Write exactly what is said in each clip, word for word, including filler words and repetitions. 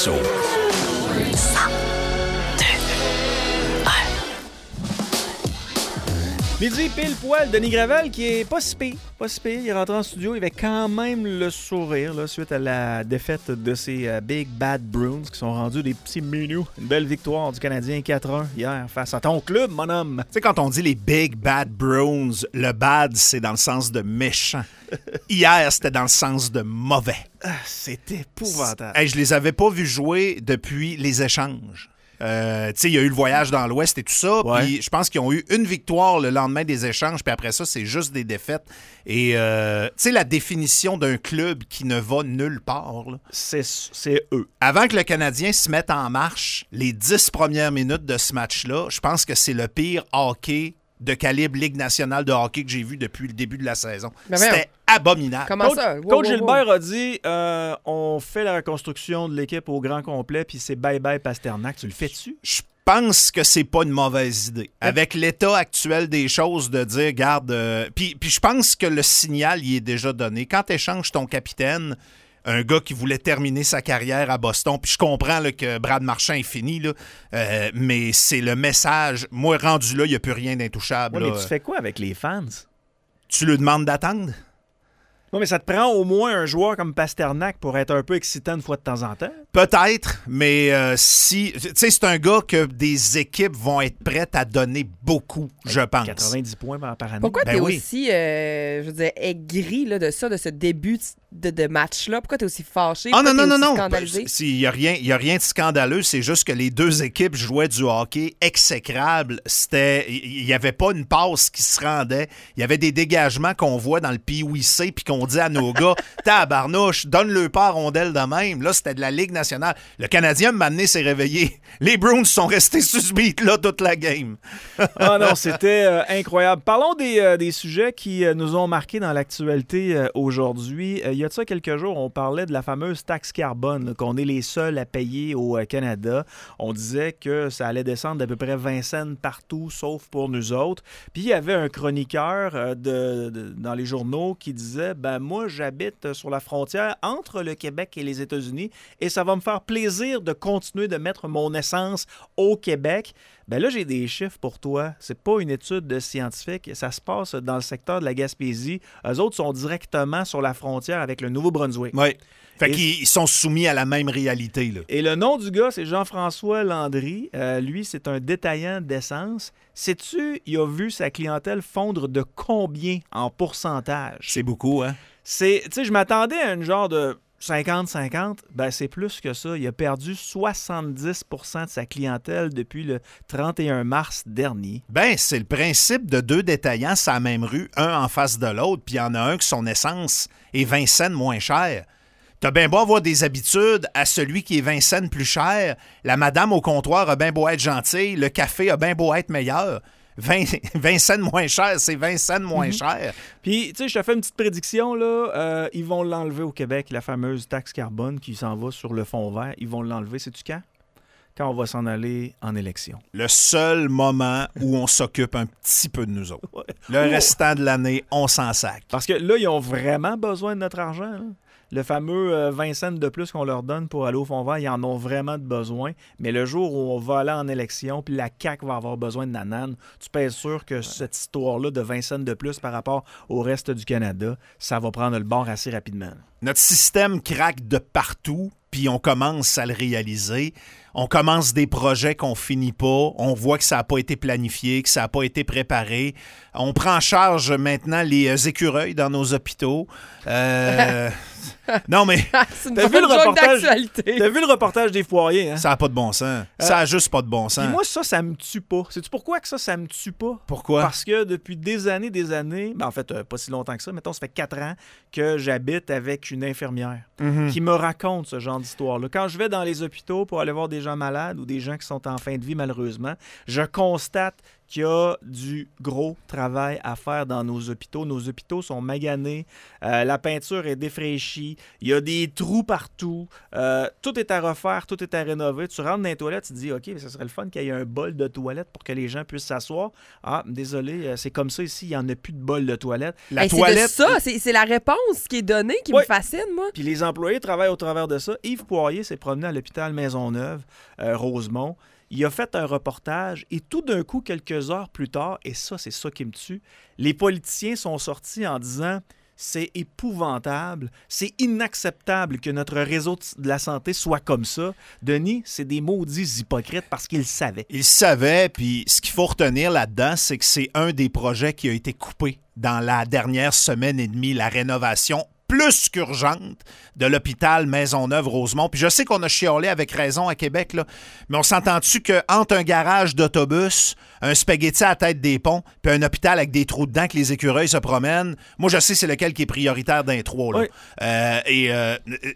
Marceau. Midi pile poil, Denis Gravel qui est pas si pire, pas si pire. Il est rentré en studio, il avait quand même le sourire là, suite à la défaite de ces uh, Big Bad Bruins qui sont rendus des petits minous. Une belle victoire du Canadien quatre un hier face à ton club, mon homme. Tu sais, quand on dit les Big Bad Bruins, le bad, c'est dans le sens de méchant. Hier, c'était dans le sens de mauvais. Ah, c'était épouvantable. Hey, je les avais pas vus jouer depuis les échanges. Euh, tu sais, il y a eu le voyage dans l'Ouest et tout ça, ouais. Puis je pense qu'ils ont eu une victoire le lendemain des échanges, puis après ça, c'est juste des défaites. Et euh, tu sais, la définition d'un club qui ne va nulle part, là, c'est, c'est eux. Avant que le Canadien se mette en marche, les dix premières minutes de ce match-là, je pense que c'est le pire hockey de calibre Ligue nationale de hockey que j'ai vu depuis le début de la saison. Mais C'était voyons. abominable. Comment Coach, ça? Wow, Coach wow, wow. Gilbert a dit euh, on fait la reconstruction de l'équipe au grand complet, puis c'est bye-bye Pasternak. Tu le fais-tu? Je pense que c'est pas une mauvaise idée. Avec l'état actuel des choses, de dire, garde... Euh, puis, puis je pense que le signal y est déjà donné. Quand tu échanges ton capitaine, un gars qui voulait terminer sa carrière à Boston, puis je comprends là, que Brad Marchand est fini, là, euh, mais c'est le message. Moi, rendu là, il n'y a plus rien d'intouchable. Ouais, là. mais tu fais quoi avec les fans? Tu lui demandes d'attendre? Non, mais ça te prend au moins un joueur comme Pasternak pour être un peu excitant une fois de temps en temps. Peut-être, mais euh, si... Tu sais, c'est un gars que des équipes vont être prêtes à donner beaucoup, je pense. quatre-vingt-dix points par, par année. Pourquoi Ben t'es oui. aussi, euh, je veux dire, aigri là, de ça, de ce début de, de match-là? Pourquoi t'es aussi fâché? Ah non, Pourquoi non, t'es non, aussi non. scandalisé? Il n'y a, rien- y a rien de scandaleux, c'est juste que les deux équipes jouaient du hockey exécrable. C'était, il n'y avait pas une passe qui se rendait. Il y avait des dégagements qu'on voit dans le P O I C puis qu'on dit à nos gars, tabarnouche, donne-le pas à rondelle de même. Là, c'était de la Ligue nationale. Le Canadien, m'amener s'est réveillé. Les Bruins sont restés susbits là toute la game. Ah non, c'était euh, incroyable. Parlons des, euh, des sujets qui euh, nous ont marqués dans l'actualité euh, aujourd'hui. Euh, il y a de ça quelques jours, on parlait de la fameuse taxe carbone, là, qu'on est les seuls à payer au euh, Canada. On disait que ça allait descendre d'à peu près vingt cents partout, sauf pour nous autres. Puis il y avait un chroniqueur euh, de, de- dans les journaux qui disait « Ben moi, j'habite sur la frontière entre le Québec et les États-Unis et ça va me faire plaisir de continuer de mettre mon essence au Québec. » Ben là, j'ai des chiffres pour toi. C'est pas une étude de scientifique. Ça se passe dans le secteur de la Gaspésie. Eux autres sont directement sur la frontière avec le Nouveau-Brunswick. Oui. Fait Et- qu'ils ils sont soumis à la même réalité, là. Et le nom du gars, c'est Jean-François Landry. Euh, lui, c'est un détaillant d'essence. Sais-tu, il a vu sa clientèle fondre de combien en pourcentage? C'est beaucoup, hein? C'est, tu sais, je m'attendais à une genre de cinquante cinquante. Ben, c'est plus que ça. Il a perdu soixante-dix pour cent de sa clientèle depuis le trente et un mars dernier. Ben, c'est le principe de deux détaillants sur la même rue, un en face de l'autre, puis il y en a un que son essence est vingt cents moins cher. T'as bien beau avoir des habitudes à celui qui est vingt cents plus cher. La madame au comptoir a bien beau être gentille, le café a bien beau être meilleur. vingt, vingt cents moins cher, c'est vingt cents moins Mm-hmm. cher. Puis, tu sais, je te fais une petite prédiction, là. Euh, ils vont l'enlever au Québec, la fameuse taxe carbone qui s'en va sur le fond vert. Ils vont l'enlever, sais-tu quand? Quand on va s'en aller en élection. Le seul moment où on s'occupe un petit peu de nous autres. Ouais. Le Oh. restant de l'année, on s'en sac. Parce que là, ils ont vraiment besoin de notre argent, là. Le fameux euh, vingt cents de plus qu'on leur donne pour aller au fond vert, ils en ont vraiment de besoin. Mais le jour où on va aller en élection, puis la C A Q va avoir besoin de nanane, tu peux être sûr que cette histoire-là de vingt cents de plus par rapport au reste du Canada, ça va prendre le bord assez rapidement. Notre système craque de partout, puis on commence à le réaliser. On commence des projets qu'on finit pas. On voit que ça n'a pas été planifié, que ça n'a pas été préparé. On prend en charge maintenant les euh, écureuils dans nos hôpitaux. Euh... non, mais C'est une T'as vu bonne le joke reportage? d'actualité. T'as vu le reportage des Poirier, hein? ça n'a pas de bon sens. Ça n'a juste pas de bon sens. Puis moi, ça, ça me tue pas. Sais-tu pourquoi que ça, ça me tue pas? Pourquoi? Parce que depuis des années, des années, ben en fait, euh, pas si longtemps que ça, mettons, ça fait quatre ans que j'habite avec une infirmière Mhm. qui me raconte ce genre d'histoire-là. Quand je vais dans les hôpitaux pour aller voir des gens malades ou des gens qui sont en fin de vie, malheureusement, je constate qu'il y a du gros travail à faire dans nos hôpitaux. Nos hôpitaux sont maganés, euh, la peinture est défraîchie, il y a des trous partout, euh, tout est à refaire, tout est à rénover. Tu rentres dans les toilettes, tu te dis, OK, ce serait le fun qu'il y ait un bol de toilette pour que les gens puissent s'asseoir. Ah, désolé, c'est comme ça ici, il n'y en a plus de bol de toilette. La hey, toilette... C'est de ça, c'est, c'est la réponse qui est donnée qui oui. me fascine, moi. Puis les employés travaillent au travers de ça. Yves Poirier s'est promené à l'hôpital Maisonneuve, euh, Rosemont. Il a fait un reportage et tout d'un coup, quelques heures plus tard, et ça, c'est ça qui me tue, les politiciens sont sortis en disant « C'est épouvantable, c'est inacceptable que notre réseau de la santé soit comme ça. » Denis, c'est des maudits hypocrites parce qu'ils savaient. Ils savaient, puis ce qu'il faut retenir là-dedans, c'est que c'est un des projets qui a été coupé dans la dernière semaine et demie, la rénovation plus qu'urgente de l'hôpital Maisonneuve-Rosemont. Puis je sais qu'on a chiolé avec raison à Québec, là, mais on s'entend-tu qu'entre un garage d'autobus, un spaghetti à la tête des ponts, puis un hôpital avec des trous dedans que les écureuils se promènent, moi je sais c'est lequel qui est prioritaire d'un trois. Là. Oui. Euh, et euh,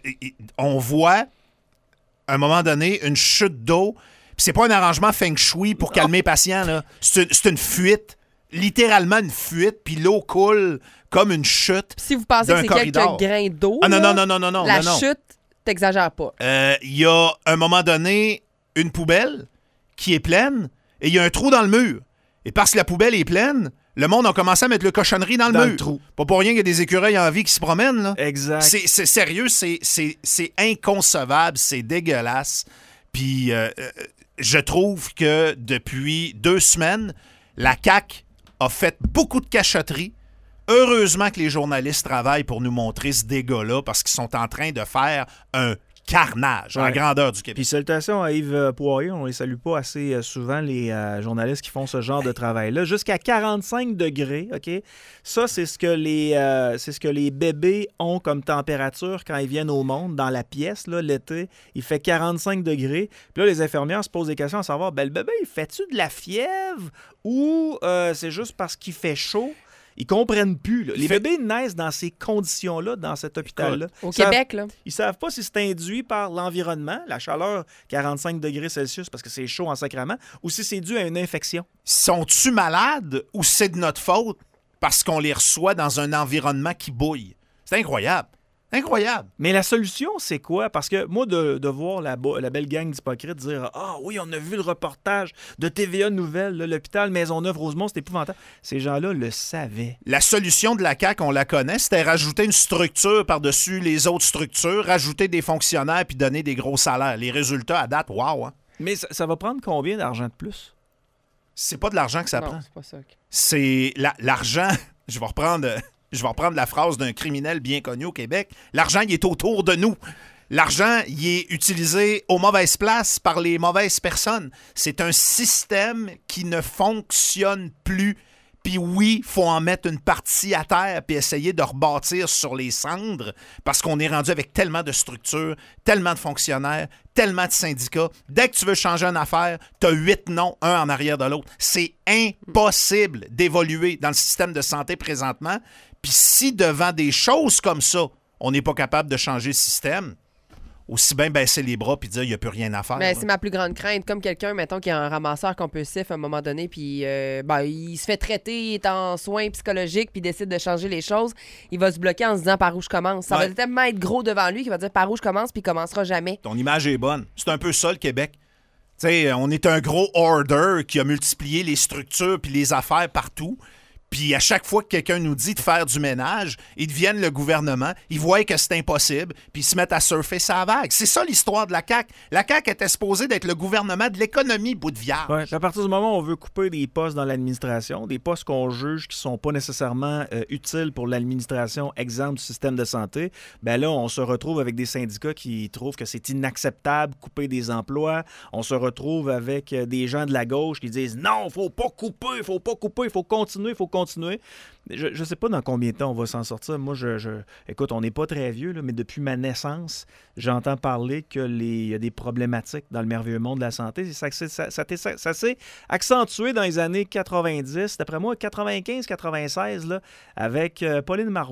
on voit, à un moment donné, une chute d'eau, puis c'est pas un arrangement feng shui pour calmer les patients, là. C'est, c'est une fuite, littéralement une fuite, puis l'eau coule comme une chute. Si vous pensez que c'est corridor. Quelques grains d'eau, ah, non, non, non, non, non, non, la non, non. chute, t'exagères pas. Il euh, y a, à un moment donné, une poubelle qui est pleine et il y a un trou dans le mur. Et parce que la poubelle est pleine, le monde a commencé à mettre le cochonnerie dans le dans mur. Le trou. Pas pour rien qu'il y a des écureuils en vie qui se promènent. Là. Exact. C'est, c'est sérieux, c'est, c'est, c'est inconcevable, c'est dégueulasse. Puis euh, je trouve que depuis deux semaines, la C A Q a fait beaucoup de cachotteries. Heureusement que les journalistes travaillent pour nous montrer ce dégât-là parce qu'ils sont en train de faire un carnage ouais. en grandeur du Québec. Puis salutations à Yves Poirier, on les salue pas assez souvent, les euh, journalistes qui font ce genre de travail-là. Jusqu'à quarante-cinq degrés, OK? Ça, c'est ce que les euh, c'est ce que les bébés ont comme température quand ils viennent au monde, dans la pièce, là, l'été. Il fait quarante-cinq degrés. Puis là, les infirmières se posent des questions à savoir, ben le bébé, il fait-tu de la fièvre ou euh, c'est juste parce qu'il fait chaud? Ils comprennent plus. Là. Les fait... bébés naissent dans ces conditions-là, dans cet hôpital-là. Au ils Québec, savent... là. Ils savent pas si c'est induit par l'environnement, la chaleur quarante-cinq degrés Celsius parce que c'est chaud en sacrament, ou si c'est dû à une infection. Sont-tu malades ou c'est de notre faute parce qu'on les reçoit dans un environnement qui bouille? C'est incroyable. Incroyable. Mais la solution, c'est quoi? Parce que moi, de, de voir la, la belle gang d'hypocrites dire « Ah oui, on a vu le reportage de T V A Nouvelles, là, l'hôpital Maisonneuve-Rosemont, c'est épouvantable. » Ces gens-là le savaient. La solution de la C A Q, on la connaît, c'était rajouter une structure par-dessus les autres structures, rajouter des fonctionnaires puis donner des gros salaires. Les résultats, à date, wow! Hein? Mais ça, ça va prendre combien d'argent de plus? C'est pas de l'argent que ça non, prend. C'est pas ça. C'est la, l'argent... Je vais reprendre... Je vais reprendre la phrase d'un criminel bien connu au Québec. L'argent, il est autour de nous. L'argent, il est utilisé aux mauvaises places par les mauvaises personnes. C'est un système qui ne fonctionne plus. Puis oui, il faut en mettre une partie à terre puis essayer de rebâtir sur les cendres parce qu'on est rendu avec tellement de structures, tellement de fonctionnaires, tellement de syndicats. Dès que tu veux changer une affaire, tu as huit noms, un en arrière de l'autre. C'est impossible d'évoluer dans le système de santé présentement. Puis si devant des choses comme ça, on n'est pas capable de changer le système, aussi bien baisser les bras puis dire il n'y a plus rien à faire. Mais là. c'est ma plus grande crainte. Comme quelqu'un, mettons, qui a un ramasseur compulsif à un moment donné, puis euh, ben, il se fait traiter, il est en soins psychologiques, puis il décide de changer les choses, il va se bloquer en se disant par où je commence. Ça ouais. va tellement être gros devant lui qu'il va dire par où je commence, puis il commencera jamais. Ton image est bonne. C'est un peu ça, le Québec. Tu sais, on est un gros hoarder qui a multiplié les structures puis les affaires partout. Puis à chaque fois que quelqu'un nous dit de faire du ménage, ils deviennent le gouvernement, ils voient que c'est impossible, puis ils se mettent à surfer sa vague. C'est ça l'histoire de la C A Q. La C A Q était supposée d'être le gouvernement de l'économie, bout de vierge. Ouais, à partir du moment où on veut couper des postes dans l'administration, des postes qu'on juge qui sont pas nécessairement euh, utiles pour l'administration, exemple du système de santé, ben là, on se retrouve avec des syndicats qui trouvent que c'est inacceptable couper des emplois. On se retrouve avec des gens de la gauche qui disent « Non, faut pas couper, il faut pas couper, il faut continuer, il faut continuer. » Continuer. Je ne sais pas dans combien de temps on va s'en sortir. Moi, je, je écoute, on n'est pas très vieux, là, mais depuis ma naissance, j'entends parler qu'il y a des problématiques dans le merveilleux monde de la santé. Ça, ça, ça, ça, ça, ça s'est accentué dans les années quatre-vingt-dix, d'après moi, quatre-vingt-quinze quatre-vingt-seize, là, avec euh, Pauline Marois,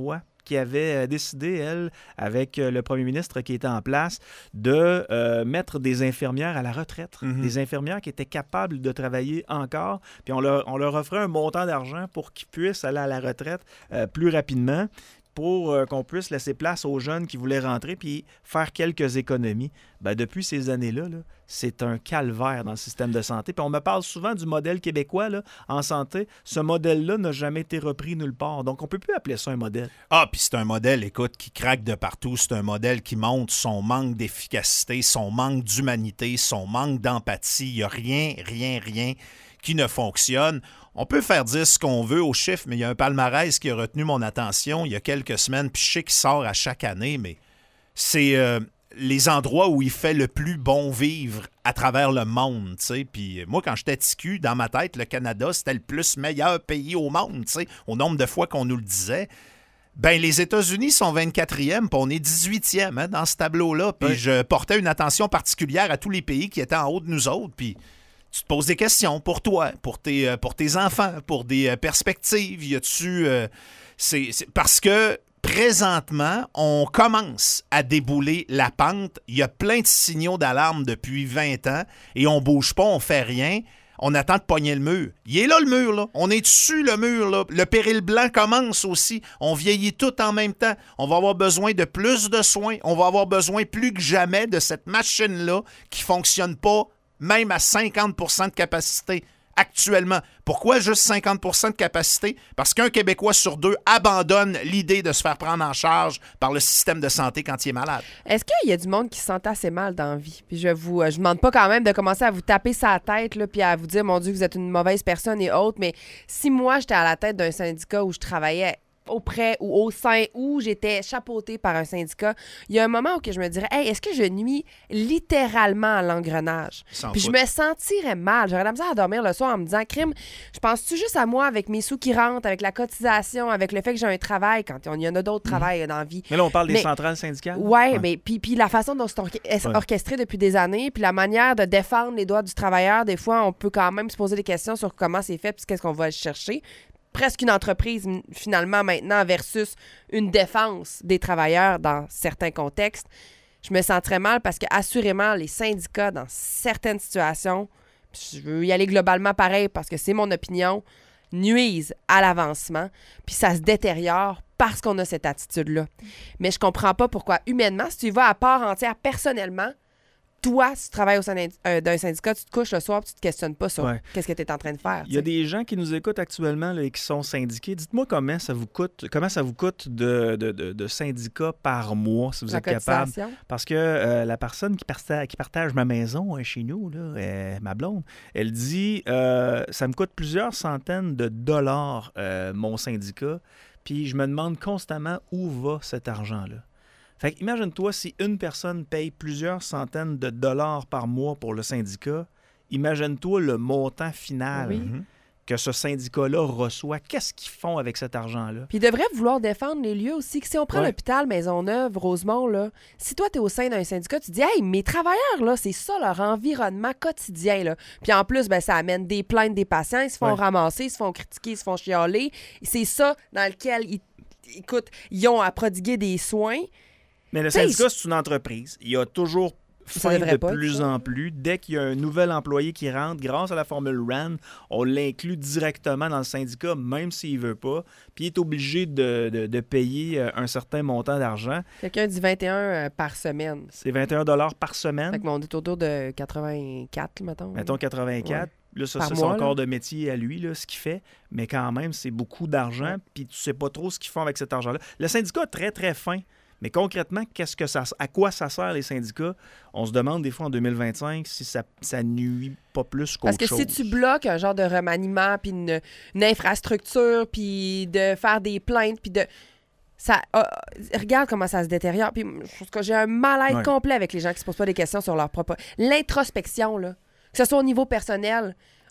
qui avait décidé, elle, avec le premier ministre qui était en place, de euh, mettre des infirmières à la retraite. Mm-hmm. Des infirmières qui étaient capables de travailler encore. Puis on leur, on leur offrait un montant d'argent pour qu'ils puissent aller à la retraite euh, plus rapidement, pour euh, qu'on puisse laisser place aux jeunes qui voulaient rentrer puis faire quelques économies. Ben, depuis ces années-là, là, c'est un calvaire dans le système de santé. Puis on me parle souvent du modèle québécois là, en santé. Ce modèle-là n'a jamais été repris nulle part. Donc, on ne peut plus appeler ça un modèle. Ah, puis c'est un modèle, écoute, qui craque de partout. C'est un modèle qui montre son manque d'efficacité, son manque d'humanité, son manque d'empathie. Il n'y a rien, rien, rien qui ne fonctionne. On peut faire dire ce qu'on veut aux chiffres, mais il y a un palmarès qui a retenu mon attention il y a quelques semaines, puis je sais qu'il sort à chaque année, mais c'est euh, les endroits où il fait le plus bon vivre à travers le monde, tu sais. Puis moi, quand j'étais ticu, dans ma tête, le Canada, c'était le plus meilleur pays au monde, tu sais, au nombre de fois qu'on nous le disait. Ben, les États-Unis sont vingt-quatrième, puis on est dix-huitième hein, dans ce tableau-là. Puis oui. Je portais une attention particulière à tous les pays qui étaient en haut de nous autres, puis tu te poses des questions pour toi, pour tes, pour tes enfants, pour des perspectives. Y a-tu, euh, c'est, c'est parce que présentement, on commence à débouler la pente. Il y a plein de signaux d'alarme depuis vingt ans et on bouge pas, on fait rien. On attend de pogner le mur. Il est là, le mur, là. On est dessus, le mur, là. Le péril blanc commence aussi. On vieillit tout en même temps. On va avoir besoin de plus de soins. On va avoir besoin plus que jamais de cette machine-là qui fonctionne pas même à cinquante pour cent de capacité actuellement. Pourquoi juste cinquante pour cent de capacité? Parce qu'un Québécois sur deux abandonne l'idée de se faire prendre en charge par le système de santé quand il est malade. Est-ce qu'il y a du monde qui se sent assez mal dans la vie? Puis je vous je demande pas quand même de commencer à vous taper sa tête là, puis à vous dire, mon Dieu, vous êtes une mauvaise personne et autres, mais si moi, j'étais à la tête d'un syndicat où je travaillais auprès ou au sein où j'étais chapeautée par un syndicat, il y a un moment où que je me dirais, hey, est-ce que je nuis littéralement à l'engrenage? Sans Puis faute. je me sentirais mal. J'aurais la misère à dormir le soir en me disant, crime, je pense-tu juste à moi avec mes sous qui rentrent, avec la cotisation, avec le fait que j'ai un travail quand il y en a d'autres mmh. travails dans la vie. Mais là, on parle des mais, centrales syndicales. Ouais, ouais. mais puis, puis la façon dont c'est orche- ouais. orchestré depuis des années, puis la manière de défendre les droits du travailleur, des fois, on peut quand même se poser des questions sur comment c'est fait puis qu'est-ce qu'on va aller chercher. Presque une entreprise, finalement, maintenant, versus une défense des travailleurs dans certains contextes. Je me sentirais mal parce que, assurément, les syndicats, dans certaines situations, je veux y aller globalement pareil parce que c'est mon opinion, nuisent à l'avancement, puis ça se détériore parce qu'on a cette attitude-là. Mais je comprends pas pourquoi, humainement, si tu y vas à part entière, personnellement, toi, si tu travailles au sein d'un, euh, d'un syndicat, tu te couches le soir et tu te questionnes pas sur ouais. qu'est-ce que tu es en train de faire. Il y a des gens qui nous écoutent actuellement là, et qui sont syndiqués. Dites-moi comment ça vous coûte, comment ça vous coûte de, de, de, de syndicat par mois, si vous la êtes capable. cotisation. Parce que euh, la personne qui partage, qui partage ma maison hein, chez nous, là, euh, ma blonde, elle dit euh, ça me coûte plusieurs centaines de dollars euh, mon syndicat. Puis je me demande constamment où va cet argent-là. Fait qu'imagine-toi si une personne paye plusieurs centaines de dollars par mois pour le syndicat, imagine-toi le montant final oui. que ce syndicat-là reçoit. Qu'est-ce qu'ils font avec cet argent-là? Puis ils devraient vouloir défendre les lieux aussi. Si on prend ouais. l'hôpital Maisonneuve, Rosemont, là, si toi, tu es au sein d'un syndicat, tu te dis « Hey, mes travailleurs, là, c'est ça leur environnement quotidien. » là. Puis en plus, ben, ça amène des plaintes des patients. Ils se font ouais. ramasser, ils se font critiquer, ils se font chialer. C'est ça dans lequel, ils, écoute, ils ont à prodiguer des soins. Mais le syndicat, c'est une entreprise. Il y a toujours faim de pas, plus ça. en plus. Dès qu'il y a un nouvel employé qui rentre, grâce à la formule R A N, on l'inclut directement dans le syndicat, même s'il ne veut pas. Puis il est obligé de, de, de payer un certain montant d'argent. Quelqu'un dit vingt et un euh, par semaine. C'est vingt et un dollars par semaine. Fait que, on est autour de quatre-vingt-quatre, mettons. Mettons quatre-vingt-quatre. Ouais. Là, ça, c'est son corps de métier à lui, là, ce qu'il fait. Mais quand même, c'est beaucoup d'argent. Puis tu ne sais pas trop ce qu'ils font avec cet argent-là. Le syndicat est très, très fin. Mais concrètement, qu'est-ce que ça, à quoi ça sert les syndicats? On se demande des fois en deux mille vingt-cinq si ça, ça nuit pas plus qu'autre chose. Parce que chose. si tu bloques un genre de remaniement, puis une, une infrastructure, puis de faire des plaintes, puis de... Ça, euh, regarde comment ça se détériore. Puis je pense que j'ai un mal-être ouais. complet avec les gens qui se posent pas des questions sur leur propre... L'introspection, là, que ce soit au niveau personnel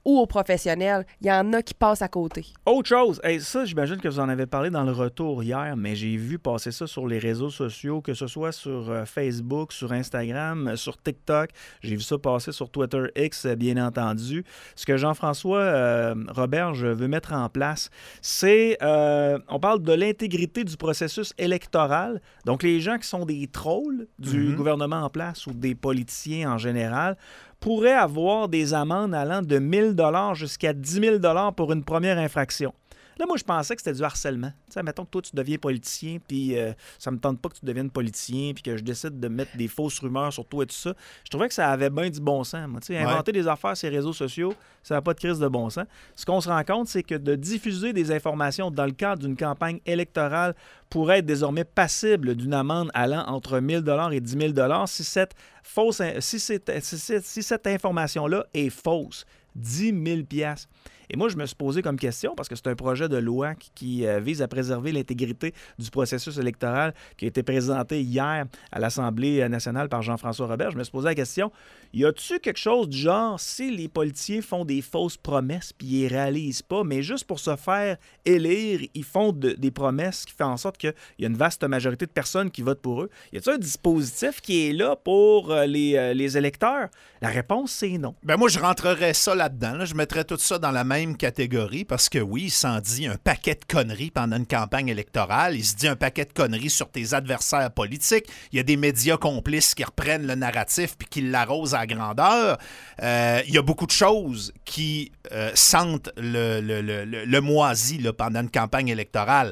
ou aux professionnels. Il y en a qui passent à côté. Autre chose, hey, ça, j'imagine que vous en avez parlé dans le retour hier, mais j'ai vu passer ça sur les réseaux sociaux, que ce soit sur euh, Facebook, sur Instagram, sur TikTok. J'ai vu ça passer sur Twitter X, bien entendu. Ce que Jean-François euh, Roberge veut mettre en place, c'est, euh, on parle de l'intégrité du processus électoral. Donc, les gens qui sont des trolls du mm-hmm. gouvernement en place ou des politiciens en général pourraient avoir des amendes allant de mille dollars jusqu'à dix mille dollars pour une première infraction. Là, moi, je pensais que c'était du harcèlement. Tu sais, mettons que toi, tu deviens politicien, puis euh, ça me tente pas que tu deviennes politicien, puis que je décide de mettre des fausses rumeurs sur toi et tout ça. Je trouvais que ça avait bien du bon sens. Moi. Tu sais, inventer ouais. des affaires sur les réseaux sociaux, ça n'a pas de crise de bon sens. Ce qu'on se rend compte, c'est que de diffuser des informations dans le cadre d'une campagne électorale pourrait être désormais passible d'une amende allant entre mille dollars et dix mille dollars si cette, fausse, si cette, si cette, si cette information-là est fausse. dix mille dollars. Et moi, je me suis posé comme question, parce que c'est un projet de loi qui, qui euh, vise à préserver l'intégrité du processus électoral qui a été présenté hier à l'Assemblée nationale par Jean-François Roberge. Je me suis posé la question, y a-t-il quelque chose du genre, si les politiciens font des fausses promesses puis ils les réalisent pas, mais juste pour se faire élire, ils font de, des promesses qui font en sorte qu'il y a une vaste majorité de personnes qui votent pour eux? Y a-t-il un dispositif qui est là pour euh, les, euh, les électeurs? La réponse, c'est non. Ben moi, je rentrerais ça là-dedans. Là. Je mettrais tout ça dans la même catégorie parce que oui, il s'en dit un paquet de conneries pendant une campagne électorale. Il se dit un paquet de conneries sur tes adversaires politiques. Il y a des médias complices qui reprennent le narratif puis qui l'arrosent à grandeur. Euh, il y a beaucoup de choses qui euh, sentent le, le, le, le, le moisi là, pendant une campagne électorale.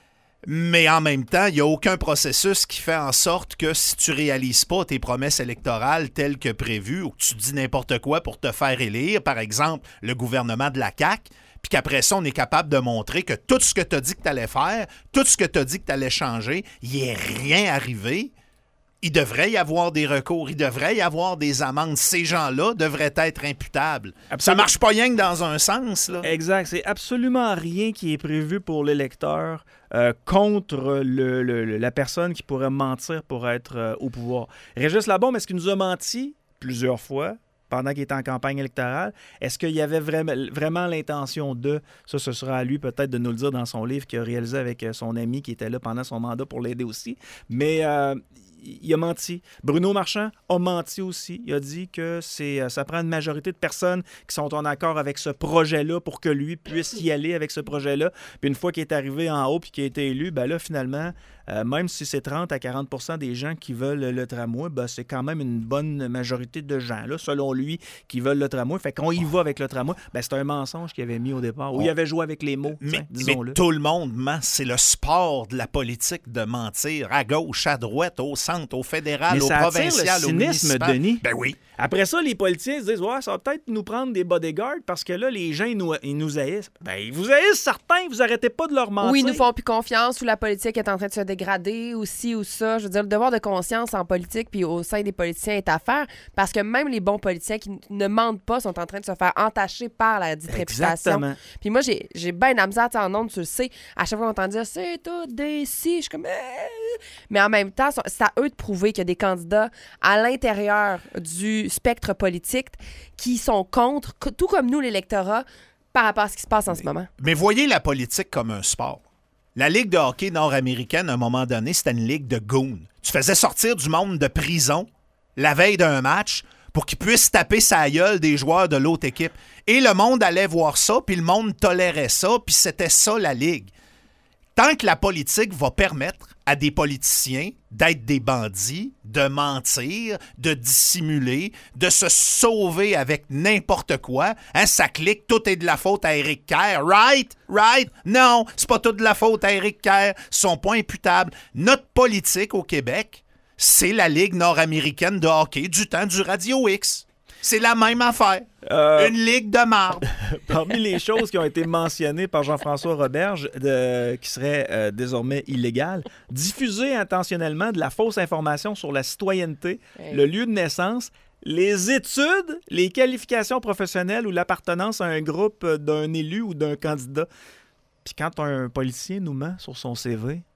Mais en même temps, il n'y a aucun processus qui fait en sorte que si tu ne réalises pas tes promesses électorales telles que prévues ou que tu dis n'importe quoi pour te faire élire, par exemple, le gouvernement de la C A Q, puis qu'après ça, on est capable de montrer que tout ce que tu as dit que tu allais faire, tout ce que tu as dit que tu allais changer, il n'y est rien arrivé. Il devrait y avoir des recours, il devrait y avoir des amendes. Ces gens-là devraient être imputables. Absolument. Ça marche pas rien que dans un sens. Là. Exact. C'est absolument rien qui est prévu pour l'électeur euh, contre le, le, la personne qui pourrait mentir pour être euh, au pouvoir. Régis Labombe, est-ce qu'il nous a menti plusieurs fois pendant qu'il était en campagne électorale? Est-ce qu'il y avait vraiment, vraiment l'intention de... Ça, ce sera à lui peut-être de nous le dire dans son livre qu'il a réalisé avec son ami qui était là pendant son mandat pour l'aider aussi. Mais... Euh, il a menti. Bruno Marchand a menti aussi. Il a dit que c'est, ça prend une majorité de personnes qui sont en accord avec ce projet-là pour que lui puisse y aller avec ce projet-là. Puis une fois qu'il est arrivé en haut puis qu'il a été élu, ben là, finalement, euh, même si c'est trente à quarante pour cent des gens qui veulent le tramway, ben c'est quand même une bonne majorité de gens, là, selon lui, qui veulent le tramway. Fait qu'on y va avec le tramway. Ben c'est un mensonge qu'il avait mis au départ. Ou il avait joué avec les mots, mais, disons-le. Mais tout le monde ment. C'est le sport de la politique de mentir à gauche, à droite, au centre, au fédéral, mais au provincial, au municipal. Mais ça attire le cynisme, Denis. Ben oui. Après ça, les politiciens se disent « Ouais, ça va peut-être nous prendre des bodyguards parce que là, les gens, ils nous, ils nous haïssent. » Ben, ils vous haïssent certains, vous arrêtez pas de leur mentir. Ou ils nous font plus confiance, ou la politique est en train de se dégrader, ou ci ou ça. Je veux dire, le devoir de conscience en politique puis au sein des politiciens est à faire parce que même les bons politiciens qui ne mentent pas sont en train de se faire entacher par la dite Exactement. réputation. Puis moi, j'ai, j'ai bien la misère, en ondes, tu le sais. À chaque fois qu'on entend dire « C'est tout des si », je suis comme eh. Mais en même temps, c'est à eux de prouver qu'il y a des candidats à l'intérieur du spectre politique qui sont contre, tout comme nous, l'électorat, par rapport à ce qui se passe en mais, ce moment. Mais voyez la politique comme un sport. La Ligue de hockey nord-américaine, à un moment donné, c'était une ligue de goons. Tu faisais sortir du monde de prison la veille d'un match pour qu'ils puissent taper sa gueule des joueurs de l'autre équipe. Et le monde allait voir ça, puis le monde tolérait ça, puis c'était ça la Ligue. Tant que la politique va permettre à des politiciens d'être des bandits, de mentir, de dissimuler, de se sauver avec n'importe quoi, hein, ça clique, tout est de la faute à Éric Kerr, right? Right? Non, c'est pas tout de la faute à Éric Kerr, son point imputable. Notre politique au Québec, c'est la Ligue nord-américaine de hockey du temps du Radio X. C'est la même affaire. Euh, Une ligue de marde. Parmi les choses qui ont été mentionnées par Jean-François Roberge, de, qui seraient euh, désormais illégales, diffuser intentionnellement de la fausse information sur la citoyenneté, hey. le lieu de naissance, les études, les qualifications professionnelles ou l'appartenance à un groupe d'un élu ou d'un candidat. Puis quand un politicien nous ment sur son C V,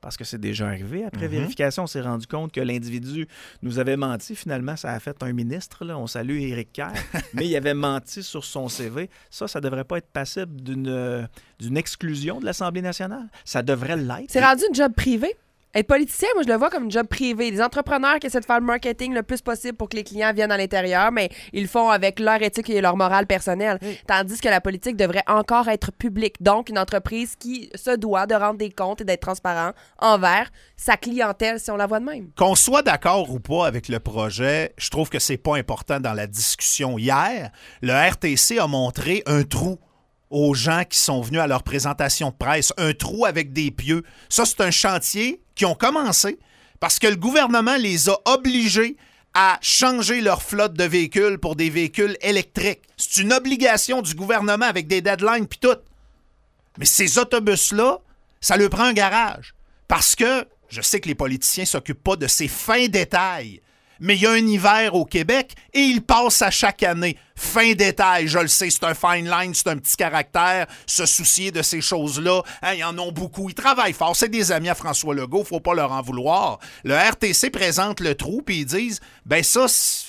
parce que c'est déjà arrivé. Après Mm-hmm. vérification, on s'est rendu compte que l'individu nous avait menti. Finalement, ça a fait un ministre. Là. On salue Éric Kerr. Mais il avait menti sur son C V. Ça, ça ne devrait pas être passible d'une, euh, d'une exclusion de l'Assemblée nationale. Ça devrait l'être. C'est rendu une job privée. Être politicien, moi, je le vois comme une job privé. Des entrepreneurs qui essaient de faire le marketing le plus possible pour que les clients viennent à l'intérieur, mais ils le font avec leur éthique et leur morale personnelle. Oui. Tandis que la politique devrait encore être publique. Donc, une entreprise qui se doit de rendre des comptes et d'être transparent envers sa clientèle, si on la voit de même. Qu'on soit d'accord ou pas avec le projet, je trouve que c'est pas important dans la discussion. Hier, le R T C a montré un trou aux gens qui sont venus à leur présentation de presse, un trou avec des pieux. Ça, c'est un chantier qui ont commencé parce que le gouvernement les a obligés à changer leur flotte de véhicules pour des véhicules électriques. C'est une obligation du gouvernement avec des deadlines puis tout. Mais ces autobus-là, ça leur prend un garage. Parce que, je sais que les politiciens ne s'occupent pas de ces fins détails, mais il y a un hiver au Québec et il passe à chaque année. Fin détail, je le sais, c'est un fine line, c'est un petit caractère, se soucier de ces choses-là. Hein, ils en ont beaucoup, ils travaillent fort. C'est des amis à François Legault, faut pas leur en vouloir. Le R T C présente le trou puis ils disent, ben ça,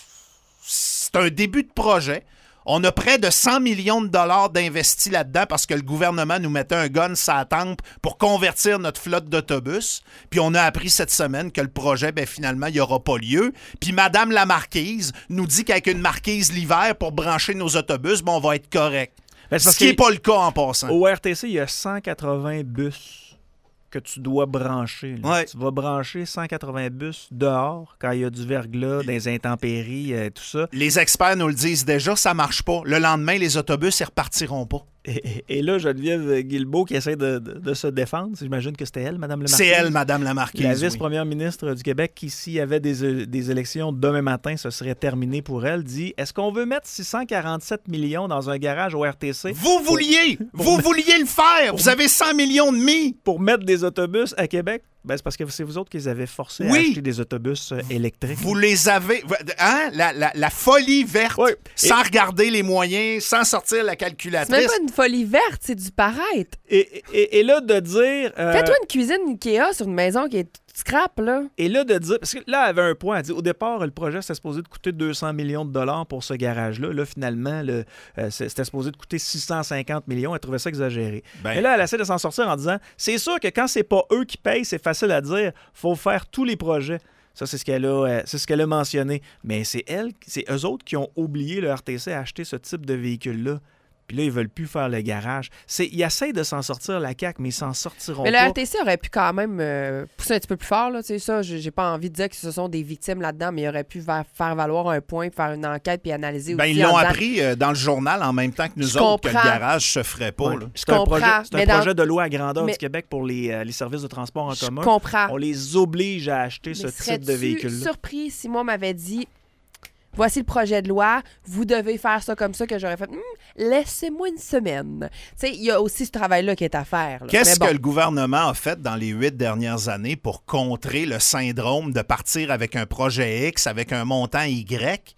c'est un début de projet. On a près de cent millions de dollars d'investis là-dedans parce que le gouvernement nous mettait un gun sur la tempe pour convertir notre flotte d'autobus. Puis on a appris cette semaine que le projet, ben finalement, il n'y aura pas lieu. Puis Madame la Marquise nous dit qu'avec une marquise l'hiver pour brancher nos autobus, ben on va être correct. Ben, Ce qui n'est pas le cas en passant. Au R T C, il y a cent quatre-vingts bus que tu dois brancher. Ouais. Tu vas brancher cent quatre-vingts bus dehors quand il y a du verglas, des intempéries, euh, tout ça. Les experts nous le disent déjà, ça marche pas. Le lendemain, les autobus, ils repartiront pas. Et, et, et là, Geneviève Guilbeault qui essaie de, de, de se défendre. J'imagine que c'était elle, Mme la Marquise. C'est elle, Mme la Marquise. La vice-première oui. ministre du Québec, qui, s'il y avait des, des élections demain matin, ce serait terminé pour elle, dit « Est-ce qu'on veut mettre six cent quarante-sept millions dans un garage au R T C? » Vous vouliez! Pour, vous pour, vouliez le faire! Pour, vous avez cent millions de mis! Pour mettre des autobus à Québec? Ben, c'est parce que c'est vous autres qui les avez forcés oui. à acheter des autobus euh, électriques. Vous les avez... Hein? La, la, la folie verte, oui. sans et... regarder les moyens, sans sortir la calculatrice. C'est même pas une folie verte, c'est du paraître. Et, et, et là, de dire... Euh... Fais-toi une cuisine Ikea sur une maison qui est scrap, là. Et là, de dire... Parce que là, elle avait un point. Elle dit, au départ, le projet, c'était supposé de coûter deux cents millions de dollars pour ce garage-là. Là, finalement, le, euh, c'était supposé de coûter six cent cinquante millions. Elle trouvait ça exagéré. Ben... Et là, elle essaie de s'en sortir en disant, c'est sûr que quand c'est pas eux qui payent, c'est facile à dire, faut faire tous les projets. Ça, c'est ce qu'elle a, euh, c'est ce qu'elle a mentionné. Mais c'est elle, c'est eux autres qui ont oublié le R T C à acheter ce type de véhicule-là. Puis là, ils veulent plus faire le garage. C'est, ils essayent de s'en sortir, la C A Q, mais ils s'en sortiront mais pas. Mais le R T C aurait pu quand même euh, pousser un petit peu plus fort. Là, ça, j'ai, j'ai pas envie de dire que ce sont des victimes là-dedans, mais ils auraient pu va- faire valoir un point, faire une enquête puis analyser ben, aussi. Ils l'ont disant... appris euh, dans le journal en même temps que nous je autres comprends. que le garage se ferait pas. Ouais. Là. C'est un projet, c'est un dans... projet de loi à grandeur mais... du Québec pour les, euh, les services de transport en je commun. comprends. On les oblige à acheter mais ce type de véhicule-là. Je serais surpris si moi m'avait dit... Voici le projet de loi, vous devez faire ça comme ça, que j'aurais fait, hm, laissez-moi une semaine. Tu sais, il y a aussi ce travail-là qui est à faire. Là. Qu'est-ce bon. que le gouvernement a fait dans les huit dernières années pour contrer le syndrome de partir avec un projet X, avec un montant Y?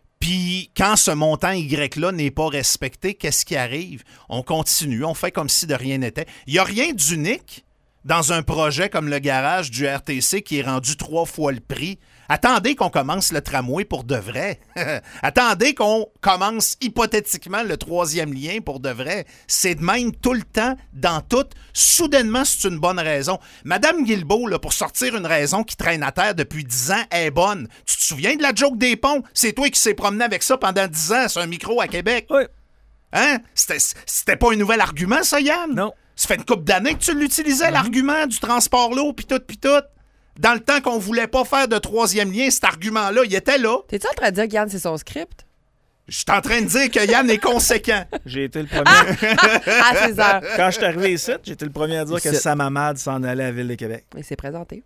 Puis quand ce montant Y-là n'est pas respecté, qu'est-ce qui arrive? On continue, on fait comme si de rien n'était. Il n'y a rien d'unique dans un projet comme le garage du R T C qui est rendu trois fois le prix. Attendez qu'on commence le tramway pour de vrai. Attendez qu'on commence hypothétiquement le troisième lien pour de vrai. C'est de même tout le temps, dans tout. Soudainement, c'est une bonne raison. Madame Guilbeault, là, pour sortir une raison qui traîne à terre depuis dix ans, est bonne. Tu te souviens de la joke des ponts? C'est toi qui s'est promené avec ça pendant dix ans sur un micro à Québec. Oui. Hein? C'était, c'était pas un nouvel argument, ça, Yann? Non. Ça fait une couple d'années que tu l'utilisais, mm-hmm. l'argument du transport lourd, pis tout, pis tout. Dans le temps qu'on voulait pas faire de troisième lien, cet argument-là, il était là. T'es-tu en train de dire que Yann, c'est son script? Je suis en train de dire que Yann est conséquent. J'ai été le premier. À ses heures. Quand je suis arrivé ici, j'ai été le premier à dire ici. que Sam Hamad s'en allait à la Ville de Québec. Il s'est présenté.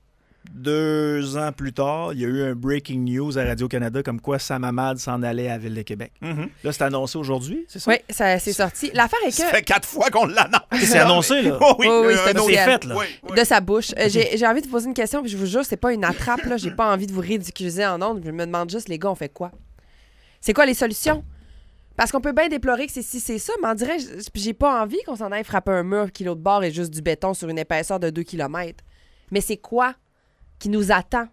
Deux ans plus tard, il y a eu un breaking news à Radio-Canada comme quoi Sam Hamad s'en allait à la Ville de Québec. Mm-hmm. Là, c'est annoncé aujourd'hui, c'est ça? Oui, ça, c'est sorti. L'affaire est que... Ça fait quatre fois qu'on l'annonce. C'est annoncé, là? Oh, oui, oh, oui, euh, c'est fait, là. Oui, oui. De sa bouche. Euh, j'ai, j'ai envie de vous poser une question, puis je vous jure, c'est pas une attrape, là. J'ai pas envie de vous ridiculiser en ondes. Je me demande juste, les gars, on fait quoi? C'est quoi les solutions? Parce qu'on peut bien déplorer que c'est si c'est ça, mais on dirait, j'ai pas envie qu'on s'en aille frapper un mur qui l'autre bord est juste du béton sur une épaisseur de deux kilomètres. Mais c'est quoi qui nous attend?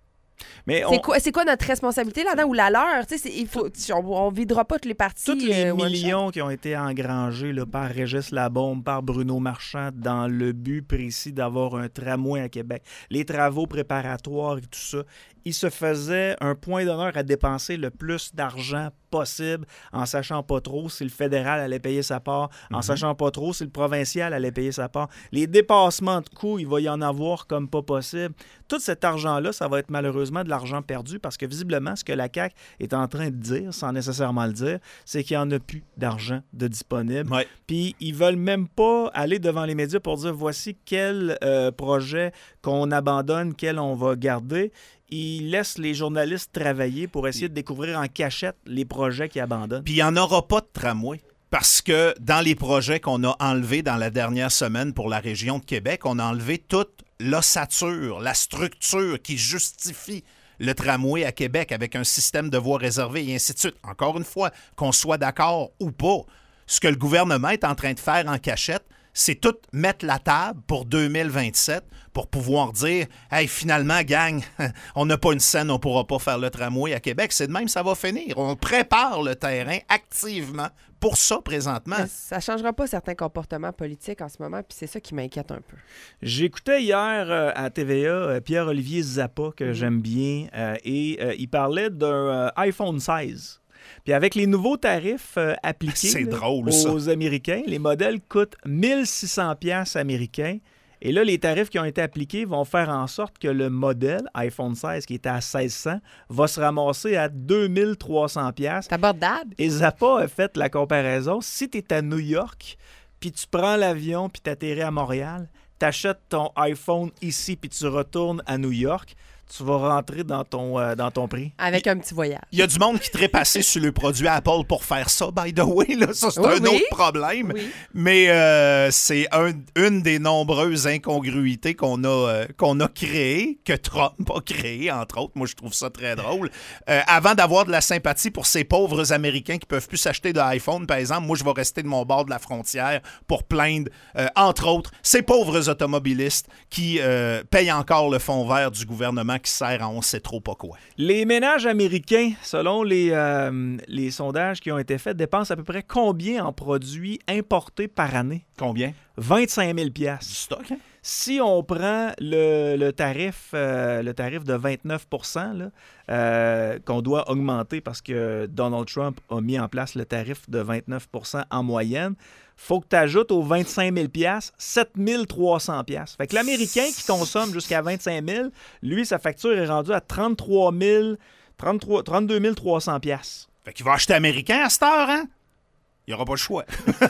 Mais on... C'est quoi, c'est quoi notre responsabilité là-dedans ou la leur? C'est, il faut, on ne videra pas toutes les parties. Tous les euh, millions qui ont été engrangés là, par Régis Labombe, par Bruno Marchand, dans le but précis d'avoir un tramway à Québec, les travaux préparatoires et tout ça, il se faisait un point d'honneur à dépenser le plus d'argent possible, en sachant pas trop si le fédéral allait payer sa part, en mm-hmm. sachant pas trop si le provincial allait payer sa part. Les dépassements de coûts, il va y en avoir comme pas possible. Tout cet argent-là, ça va être malheureusement de l'argent perdu parce que visiblement, ce que la C A Q est en train de dire, sans nécessairement le dire, c'est qu'il n'y en a plus d'argent de disponible. Ouais. Puis ils veulent même pas aller devant les médias pour dire voici quel euh, projet qu'on abandonne, quel on va garder. Ils laissent les journalistes travailler pour essayer de découvrir en cachette les projets qu'ils abandonnent. Puis il n'y en aura pas de tramway. Parce que dans les projets qu'on a enlevés dans la dernière semaine pour la région de Québec, on a enlevé toute l'ossature, la structure qui justifie le tramway à Québec avec un système de voies réservées et ainsi de suite. Encore une fois, qu'on soit d'accord ou pas, ce que le gouvernement est en train de faire en cachette, c'est tout mettre la table pour deux mille vingt-sept pour pouvoir dire « Hey, finalement, gang, on n'a pas une scène, on ne pourra pas faire le tramway à Québec. » C'est de même, ça va finir. On prépare le terrain activement pour ça, présentement. Mais ça ne changera pas certains comportements politiques en ce moment, puis c'est ça qui m'inquiète un peu. J'écoutais hier euh, à T V A euh, Pierre-Olivier Zappa, que mmh. j'aime bien, euh, et euh, il parlait d'un euh, iPhone seize. Puis avec les nouveaux tarifs euh, appliqués là, drôle, aux ça. Américains, les modèles coûtent mille six cents dollars américains. Et là, les tarifs qui ont été appliqués vont faire en sorte que le modèle iPhone seize, qui était à seize cents, va se ramasser à deux mille trois cents dollars. C'est abordable. Et Zappa a fait la comparaison. Si tu es à New York, puis tu prends l'avion, puis tu atterris à Montréal, tu achètes ton iPhone ici, puis tu retournes à New York, tu vas rentrer dans ton, euh, dans ton prix. Avec un petit voyage. Il y a du monde qui trépassait sur le produit Apple pour faire ça, by the way. Là. Ça, c'est oui, un oui. autre problème. Oui. Mais euh, c'est un, une des nombreuses incongruités qu'on a, euh, qu'on a créées, que Trump a créées, entre autres. Moi, je trouve ça très drôle. Euh, avant d'avoir de la sympathie pour ces pauvres Américains qui ne peuvent plus s'acheter d'iPhone, par exemple, moi, je vais rester de mon bord de la frontière pour plaindre, euh, entre autres, ces pauvres automobilistes qui euh, payent encore le fonds vert du gouvernement qui sert à on sait trop pas quoi. Les ménages américains, selon les, euh, les sondages qui ont été faits, dépensent à peu près combien en produits importés par année? Combien? vingt-cinq mille dollars. Du stock, hein? Si on prend le, le, tarif, euh, le tarif de vingt-neuf pour cent là, euh, qu'on doit augmenter parce que Donald Trump a mis en place le tarif de vingt-neuf pour cent en moyenne, faut que tu ajoutes aux vingt-cinq mille dollars sept mille trois cents dollars. Fait que l'Américain qui consomme jusqu'à vingt-cinq mille, lui, sa facture est rendue à trente-trois mille, trente-trois, trente-deux mille trois cents dollars. Fait qu'il va acheter américain à cette heure, hein? Il n'y aura pas le choix.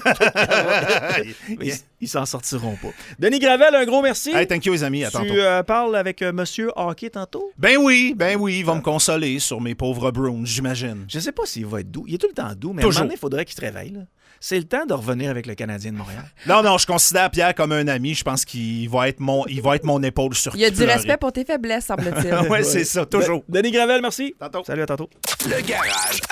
Ils, ils s'en sortiront pas. Denis Gravel, un gros merci. Hey, thank you, les amis. À tantôt. Tu euh, parles avec euh, Monsieur Hockey tantôt? Ben oui, ben oui. Il va me consoler sur mes pauvres Bruins, j'imagine. Je sais pas s'il va être doux. Il est tout le temps doux, mais Toujours. à un moment donné, il faudrait qu'il se réveille. Là. C'est le temps de revenir avec le Canadien de Montréal. Non, non, je considère Pierre comme un ami. Je pense qu'il va être mon, il va être mon épaule sur qui Il y a du pleurer. respect pour tes faiblesses, semble-t-il. Oui, c'est ça, toujours. Denis Gravel, merci. Tantôt. Salut, à tantôt. Le garage.